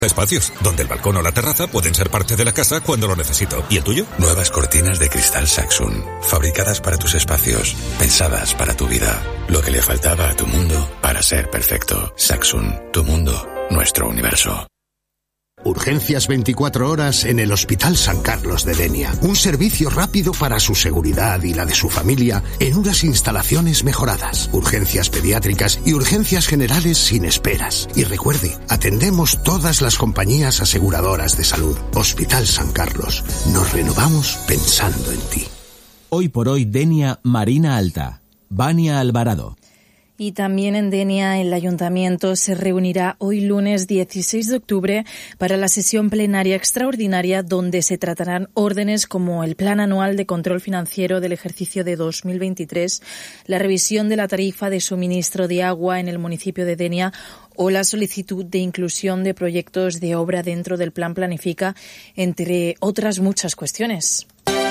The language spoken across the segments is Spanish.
Espacios, donde el balcón o la terraza pueden ser parte de la casa cuando lo necesito. ¿Y el tuyo? Nuevas cortinas de cristal Saxon, fabricadas para tus espacios, pensadas para tu vida. Lo que le faltaba a tu mundo para ser perfecto. Saxon, tu mundo, nuestro universo. Urgencias 24 horas en el Hospital San Carlos de Denia. Un servicio rápido para su seguridad y la de su familia en unas instalaciones mejoradas. Urgencias pediátricas y urgencias generales sin esperas. Y recuerde, atendemos todas las compañías aseguradoras de salud. Hospital San Carlos. Nos renovamos pensando en ti. Hoy por hoy Denia Marina Alta. Vania Alvarado. Y también en Denia, el Ayuntamiento se reunirá hoy lunes 16 de octubre para la sesión plenaria extraordinaria donde se tratarán órdenes como el Plan Anual de Control Financiero del ejercicio de 2023, la revisión de la tarifa de suministro de agua en el municipio de Denia o la solicitud de inclusión de proyectos de obra dentro del Plan Planifica, entre otras muchas cuestiones.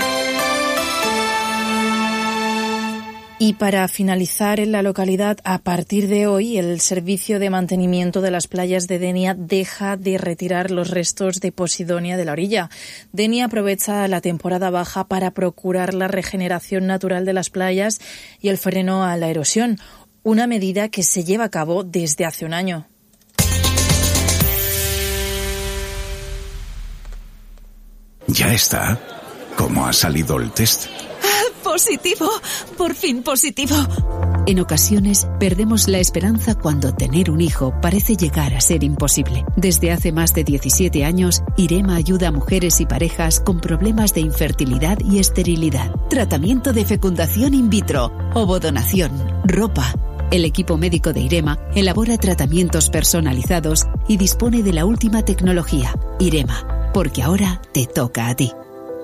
Y para finalizar, en la localidad, a partir de hoy, el Servicio de Mantenimiento de las Playas de Denia deja de retirar los restos de posidonia de la orilla. Denia aprovecha la temporada baja para procurar la regeneración natural de las playas y el freno a la erosión, una medida que se lleva a cabo desde hace un año. Ya está. ¿Cómo ha salido el test? ¡Positivo! ¡Por fin positivo! En ocasiones, perdemos la esperanza cuando tener un hijo parece llegar a ser imposible. Desde hace más de 17 años, IREMA ayuda a mujeres y parejas con problemas de infertilidad y esterilidad. Tratamiento de fecundación in vitro, ovodonación, ropa. El equipo médico de IREMA elabora tratamientos personalizados y dispone de la última tecnología. IREMA, porque ahora te toca a ti.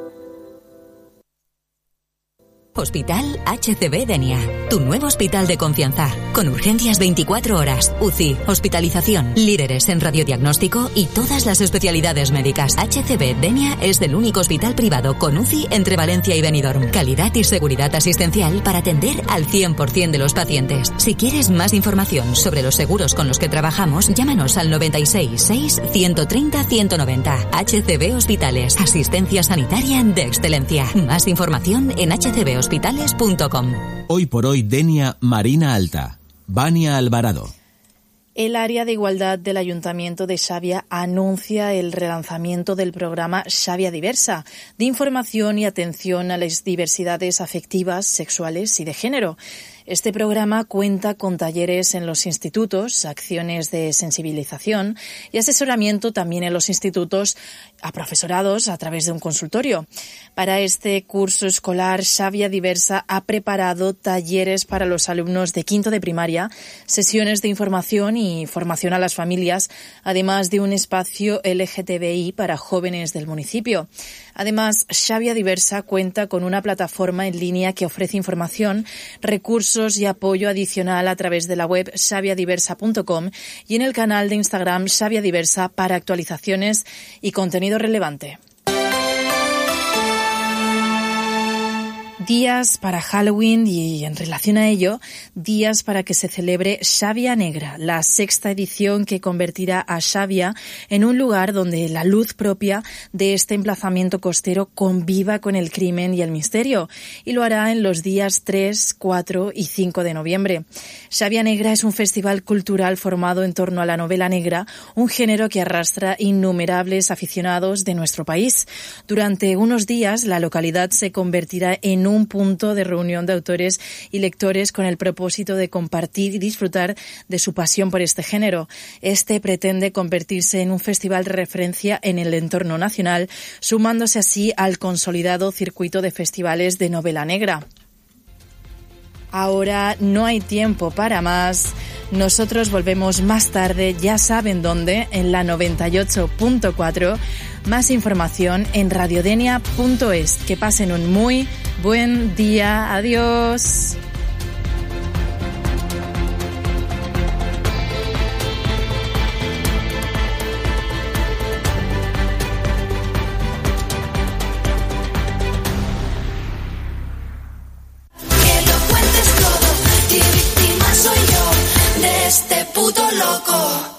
Hospital HCB Denia, tu nuevo hospital de confianza, con urgencias 24 horas, UCI, hospitalización, líderes en radiodiagnóstico y todas las especialidades médicas. HCB Denia es el único hospital privado con UCI entre Valencia y Benidorm. Calidad y seguridad asistencial para atender al 100% de los pacientes. Si quieres más información sobre los seguros con los que trabajamos, llámanos al 96 6 130 190. HCB Hospitales, asistencia sanitaria de excelencia. Más información en hcbhospitales.com. Hoy por hoy Denia Marina Alta. Vania Alvarado. El área de igualdad del Ayuntamiento de Xàbia anuncia el relanzamiento del programa Xàbia Diversa, de información y atención a las diversidades afectivas, sexuales y de género. Este programa cuenta con talleres en los institutos, acciones de sensibilización y asesoramiento también en los institutos a profesorados a través de un consultorio. Para este curso escolar, Xàbia Diversa ha preparado talleres para los alumnos de quinto de primaria, sesiones de información y formación a las familias, además de un espacio LGTBI para jóvenes del municipio. Además, Xàbia Diversa cuenta con una plataforma en línea que ofrece información, recursos y apoyo adicional a través de la web xaviadiversa.com y en el canal de Instagram Xàbia Diversa para actualizaciones y contenido relevante. Días para Halloween y, en relación a ello, días para que se celebre Xàbia Negra, la sexta edición que convertirá a Xàbia en un lugar donde la luz propia de este emplazamiento costero conviva con el crimen y el misterio, y lo hará en los días 3, 4 y 5 de noviembre. Xàbia Negra es un festival cultural formado en torno a la novela negra, un género que arrastra innumerables aficionados de nuestro país. Durante unos días, la localidad se convertirá en un punto de reunión de autores y lectores con el propósito de compartir y disfrutar de su pasión por este género. Este pretende convertirse en un festival de referencia en el entorno nacional, sumándose así al consolidado circuito de festivales de novela negra. Ahora no hay tiempo para más. Nosotros volvemos más tarde, ya saben dónde, en la 98.4. Más información en radiodenia.es. Que pasen un muy buen día. Adiós. Este puto loco.